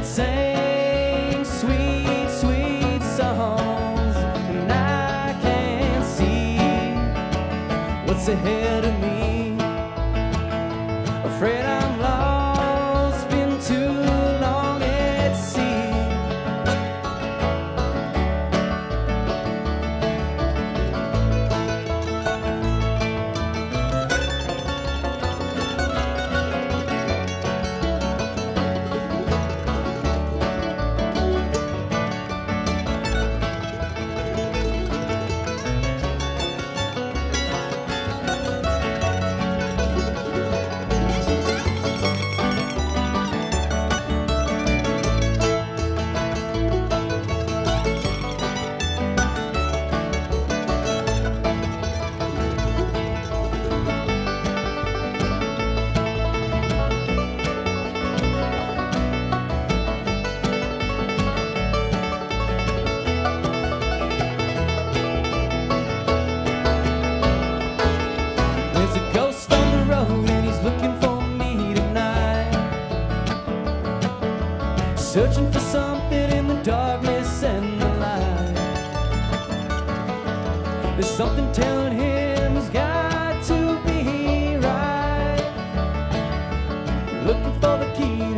sang sweet, sweet songs, and I can't see what's ahead of me. Afraid I'm lost, been too long at sea. There's a ghost on the road and he's looking for me tonight, searching for something in the darkness and the light. There's something telling him he's got to be right, looking for the key to